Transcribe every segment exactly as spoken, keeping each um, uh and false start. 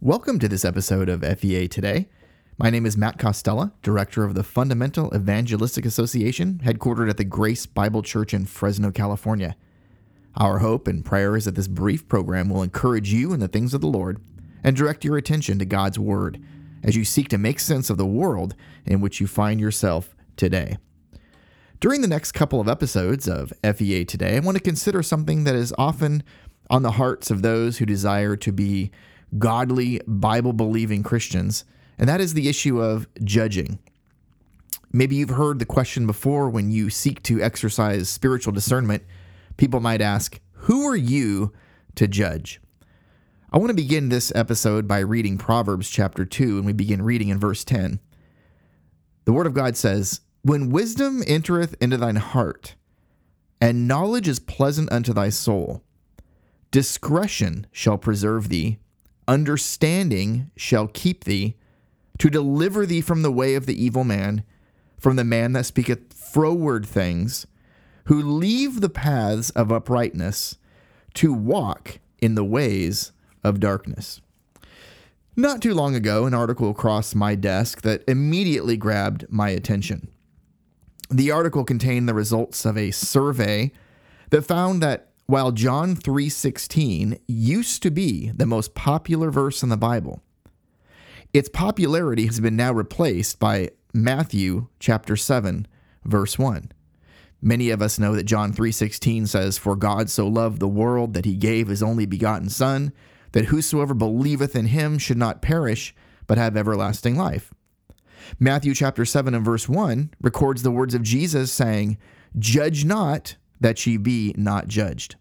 Welcome to this episode of F E A Today. My name is Matt Costello, Director of the Fundamental Evangelistic Association, headquartered at the Grace Bible Church in Fresno, California. Our hope and prayer is that this brief program will encourage you in the things of the Lord and direct your attention to God's Word as you seek to make sense of the world in which you find yourself today. During the next couple of episodes of F E A Today, I want to consider something that is often on the hearts of those who desire to be godly, Bible-believing Christians, and that is the issue of judging. Maybe you've heard the question before when you seek to exercise spiritual discernment. People might ask, who are you to judge? I want to begin this episode by reading Proverbs chapter two, and we begin reading in verse ten. The Word of God says, "When wisdom entereth into thine heart, and knowledge is pleasant unto thy soul, discretion shall preserve thee, understanding shall keep thee, to deliver thee from the way of the evil man, from the man that speaketh froward things, who leave the paths of uprightness, to walk in the ways of darkness." Not too long ago, an article crossed my desk that immediately grabbed my attention. The article contained the results of a survey that found that while John three sixteen used to be the most popular verse in the Bible, its popularity has been now replaced by Matthew chapter seven, verse one. Many of us know that John three sixteen says, "For God so loved the world that he gave his only begotten Son, that whosoever believeth in him should not perish, but have everlasting life." Matthew chapter seven and verse one records the words of Jesus saying, "Judge not, that ye be not judged."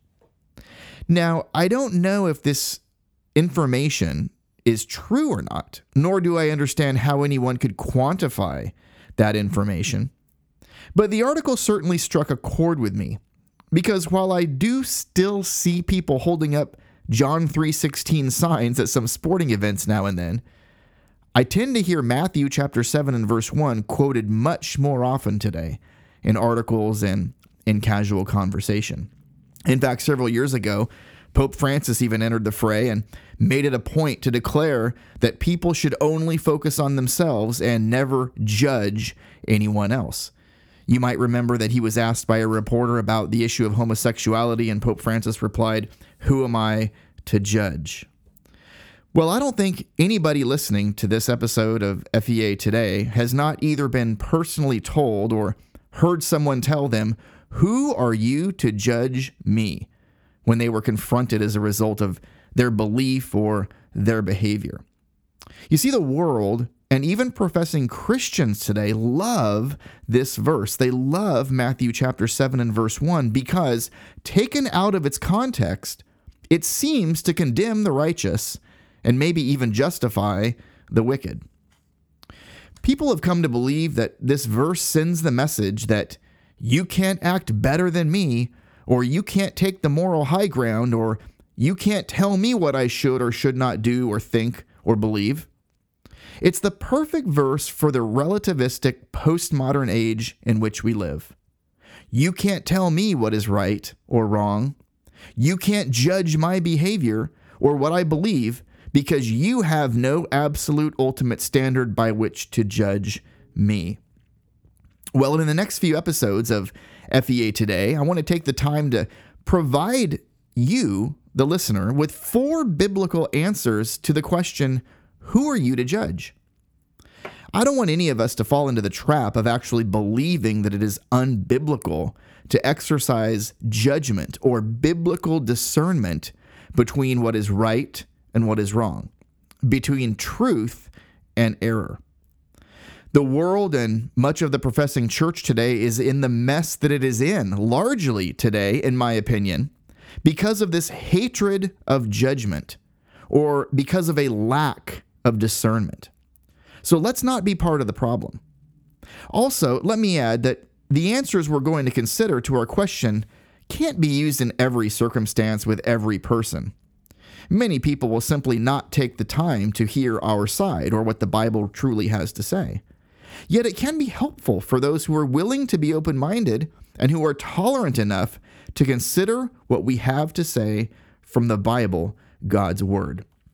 Now, I don't know if this information is true or not, nor do I understand how anyone could quantify that information. But the article certainly struck a chord with me, because while I do still see people holding up John three sixteen signs at some sporting events now and then, I tend to hear Matthew chapter seven and verse one quoted much more often today in articles and in casual conversation. In fact, several years ago, Pope Francis even entered the fray and made it a point to declare that people should only focus on themselves and never judge anyone else. You might remember that he was asked by a reporter about the issue of homosexuality, and Pope Francis replied, "Who am I to judge?" Well, I don't think anybody listening to this episode of F E A Today has not either been personally told or heard someone tell them, "Who are you to judge me?" when they were confronted as a result of their belief or their behavior. You see, the world and even professing Christians today love this verse. They love Matthew chapter seven and verse one because, taken out of its context, it seems to condemn the righteous and maybe even justify the wicked. People have come to believe that this verse sends the message that you can't act better than me, or you can't take the moral high ground, or you can't tell me what I should or should not do or think or believe. It's the perfect verse for the relativistic postmodern age in which we live. You can't tell me what is right or wrong. You can't judge my behavior or what I believe because you have no absolute ultimate standard by which to judge me. Well, in the next few episodes of F E A Today, I want to take the time to provide you, the listener, with four biblical answers to the question, who are you to judge? I don't want any of us to fall into the trap of actually believing that it is unbiblical to exercise judgment or biblical discernment between what is right and what is wrong, between truth and error. The world and much of the professing church today is in the mess that it is in, largely today, in my opinion, because of this hatred of judgment or because of a lack of discernment. So let's not be part of the problem. Also, let me add that the answers we're going to consider to our question can't be used in every circumstance with every person. Many people will simply not take the time to hear our side or what the Bible truly has to say. Yet it can be helpful for those who are willing to be open-minded and who are tolerant enough to consider what we have to say from the Bible, God's Word.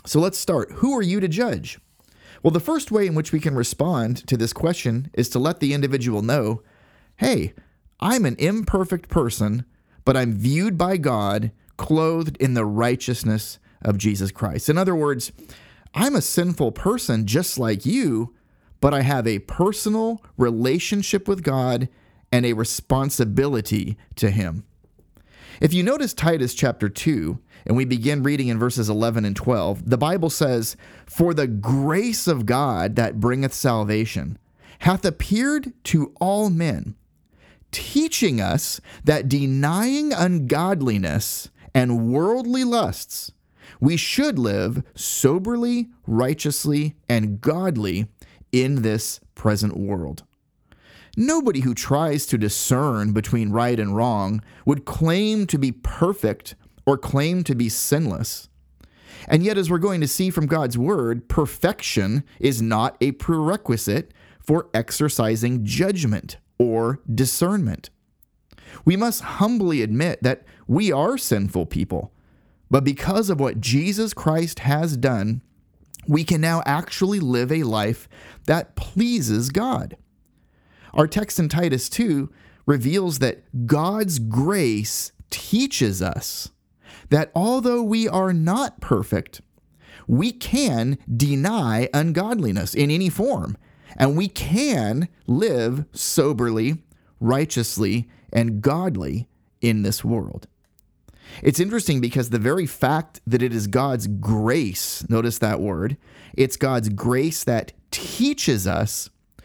So let's start. Who are you to judge? Well, the first way in which we can respond to this question is to let the individual know, hey, I'm an imperfect person, but I'm viewed by God, clothed in the righteousness of Jesus Christ. In other words, I'm a sinful person just like you, but I have a personal relationship with God and a responsibility to Him. If you notice Titus chapter two, and we begin reading in verses eleven and twelve, the Bible says, "For the grace of God that bringeth salvation hath appeared to all men, teaching us that denying ungodliness and worldly lusts, we should live soberly, righteously, and godly in this present world." Nobody who tries to discern between right and wrong would claim to be perfect or claim to be sinless. And yet, as we're going to see from God's word, perfection is not a prerequisite for exercising judgment or discernment. We must humbly admit that we are sinful people, but because of what Jesus Christ has done, we can now actually live a life that pleases God. Our text in Titus two reveals that God's grace teaches us that although we are not perfect, we can deny ungodliness in any form, and we can live soberly, righteously, and godly in this world. It's interesting because the very fact that it is God's grace, notice that word, it's God's grace that teaches us,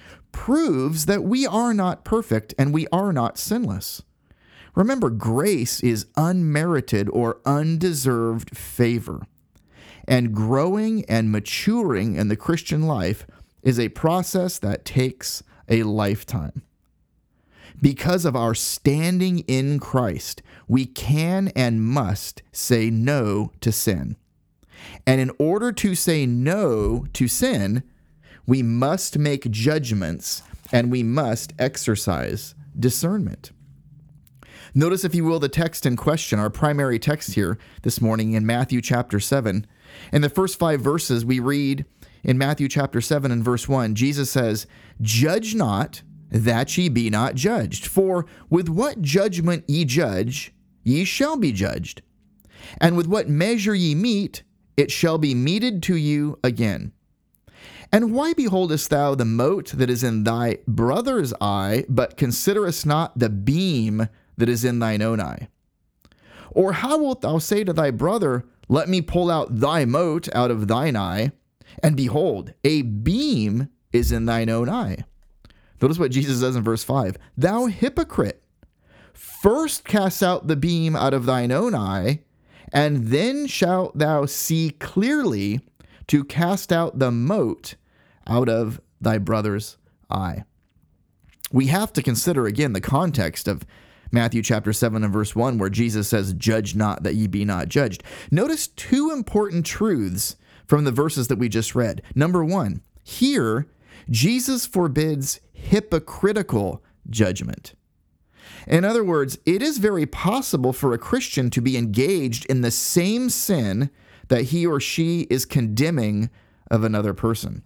proves that we are not perfect and we are not sinless. Remember, grace is unmerited or undeserved favor. And growing and maturing in the Christian life is a process that takes a lifetime. Because of our standing in Christ, we can and must say no to sin. And in order to say no to sin, we must make judgments and we must exercise discernment. Notice, if you will, the text in question, our primary text here this morning in Matthew chapter seven. In the first five verses, we read in Matthew chapter seven and verse one, Jesus says, "Judge not, that ye be not judged. For with what judgment ye judge, ye shall be judged. And with what measure ye mete, it shall be meted to you again. And why beholdest thou the mote that is in thy brother's eye, but considerest not the beam that is in thine own eye? Or how wilt thou say to thy brother, Let me pull out thy mote out of thine eye, and behold, a beam is in thine own eye?" Notice what Jesus says in verse five. "Thou hypocrite, first cast out the beam out of thine own eye, and then shalt thou see clearly to cast out the mote out of thy brother's eye." We have to consider again the context of Matthew chapter seven and verse one, where Jesus says, "Judge not, that ye be not judged." Notice two important truths from the verses that we just read. Number one, here, Jesus forbids hypocritical judgment. In other words, it is very possible for a Christian to be engaged in the same sin that he or she is condemning of another person.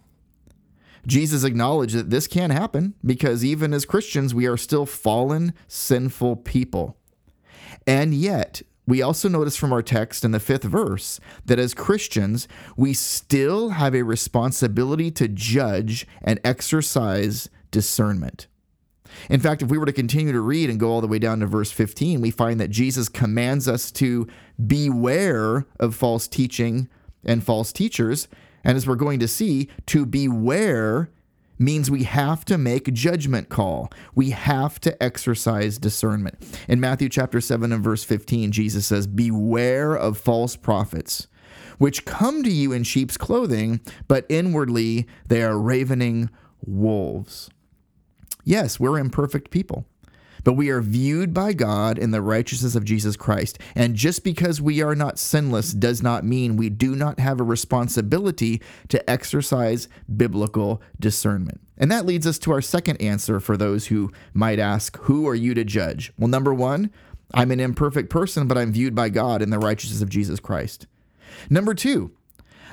Jesus acknowledged that this can happen because even as Christians, we are still fallen, sinful people. And yet, we also notice from our text in the fifth verse that as Christians, we still have a responsibility to judge and exercise discernment. In fact, if we were to continue to read and go all the way down to verse fifteen, we find that Jesus commands us to beware of false teaching and false teachers. And as we're going to see, to beware means we have to make a judgment call. We have to exercise discernment. In Matthew chapter seven and verse fifteen, Jesus says, "Beware of false prophets, which come to you in sheep's clothing, but inwardly they are ravening wolves." Yes, we're imperfect people, but we are viewed by God in the righteousness of Jesus Christ. And just because we are not sinless does not mean we do not have a responsibility to exercise biblical discernment. And that leads us to our second answer for those who might ask, who are you to judge? Well, number one, I'm an imperfect person, but I'm viewed by God in the righteousness of Jesus Christ. Number two,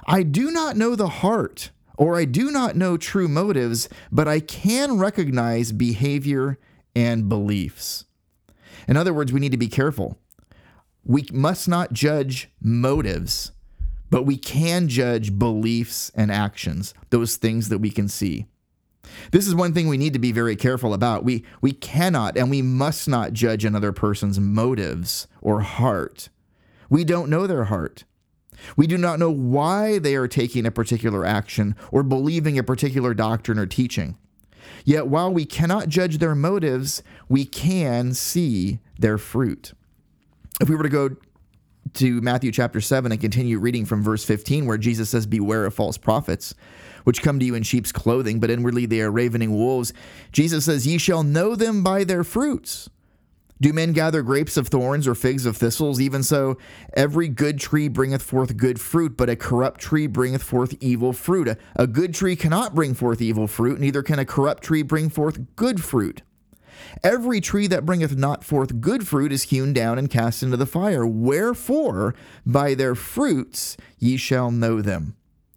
I do not know the heart, or I do not know true motives, but I can recognize behavior and beliefs. In other words, we need to be careful. We must not judge motives, but we can judge beliefs and actions, those things that we can see. This is one thing we need to be very careful about. We, we cannot and we must not judge another person's motives or heart. We don't know their heart. We do not know why they are taking a particular action or believing a particular doctrine or teaching. Yet while we cannot judge their motives, we can see their fruit. If we were to go to Matthew chapter seven and continue reading from verse fifteen, where Jesus says, "Beware of false prophets, which come to you in sheep's clothing, but inwardly they are ravening wolves." Jesus says, "Ye shall know them by their fruits. Do men gather grapes of thorns or figs of thistles? Even so, every good tree bringeth forth good fruit, but a corrupt tree bringeth forth evil fruit. A, a good tree cannot bring forth evil fruit, neither can a corrupt tree bring forth good fruit. Every tree that bringeth not forth good fruit is hewn down and cast into the fire. Wherefore, by their fruits ye shall know them."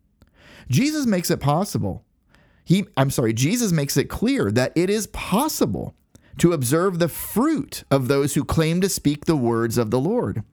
Jesus makes it possible. He, I'm sorry, Jesus makes it clear that it is possible to observe the fruit of those who claim to speak the words of the Lord.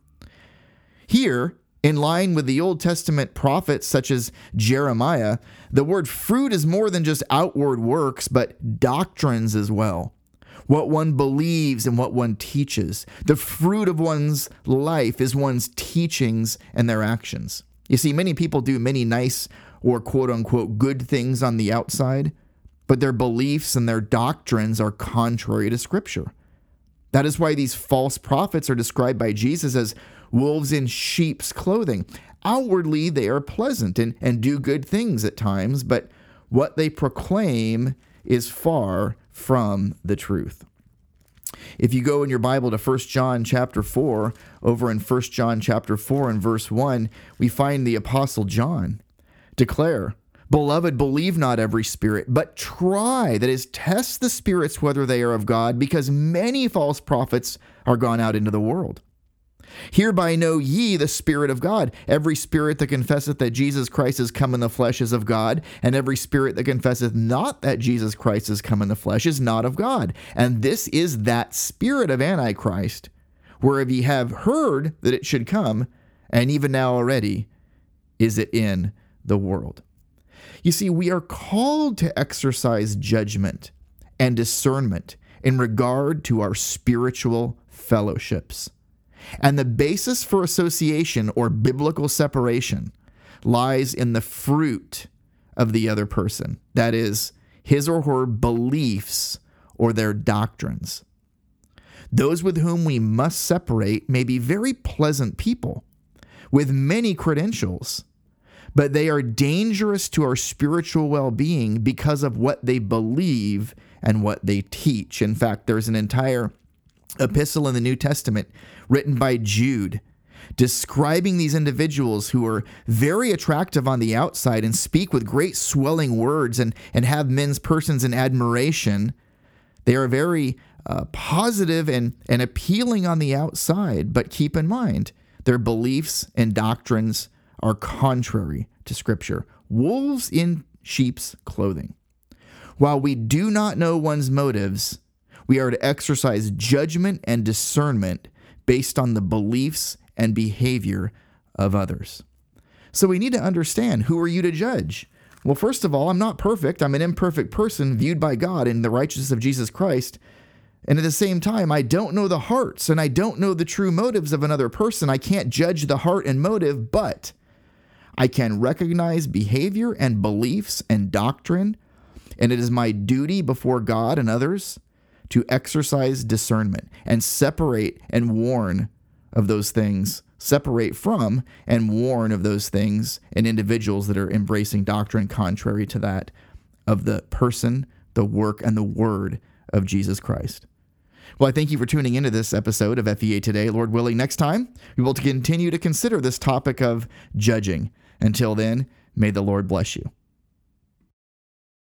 Here, in line with the Old Testament prophets such as Jeremiah, the word fruit is more than just outward works, but doctrines as well. What one believes and what one teaches. The fruit of one's life is one's teachings and their actions. You see, many people do many nice or quote-unquote good things on the outside, but their beliefs and their doctrines are contrary to Scripture. That is why these false prophets are described by Jesus as wolves in sheep's clothing. Outwardly, they are pleasant and, and do good things at times, but what they proclaim is far from the truth. If you go in your Bible to First John chapter four, over in First John chapter four and verse one, we find the Apostle John declare, "Beloved, believe not every spirit, but try," that is, test the spirits whether they are of God, because many false prophets are gone out into the world. "Hereby know ye the Spirit of God. Every spirit that confesseth that Jesus Christ is come in the flesh is of God, and every spirit that confesseth not that Jesus Christ is come in the flesh is not of God. And this is that spirit of Antichrist, whereof ye have heard that it should come, and even now already is it in the world." You see, we are called to exercise judgment and discernment in regard to our spiritual fellowships. And the basis for association or biblical separation lies in the fruit of the other person. That is, his or her beliefs or their doctrines. Those with whom we must separate may be very pleasant people with many credentials, but they are dangerous to our spiritual well-being because of what they believe and what they teach. In fact, there's an entire epistle in the New Testament written by Jude describing these individuals who are very attractive on the outside and speak with great swelling words and, and have men's persons in admiration. They are very uh, positive and, and appealing on the outside, but keep in mind, their beliefs and doctrines are contrary to Scripture. Wolves in sheep's clothing. While we do not know one's motives, we are to exercise judgment and discernment based on the beliefs and behavior of others. So we need to understand, who are you to judge? Well, first of all, I'm not perfect. I'm an imperfect person viewed by God in the righteousness of Jesus Christ. And at the same time, I don't know the hearts and I don't know the true motives of another person. I can't judge the heart and motive, but I can recognize behavior and beliefs and doctrine. And it is my duty before God and others to exercise discernment and separate and warn of those things, separate from and warn of those things and individuals that are embracing doctrine contrary to that of the person, the work, and the word of Jesus Christ. Well, I thank you for tuning into this episode of F E A Today. Lord willing, next time we will continue to consider this topic of judging. Until then, may the Lord bless you.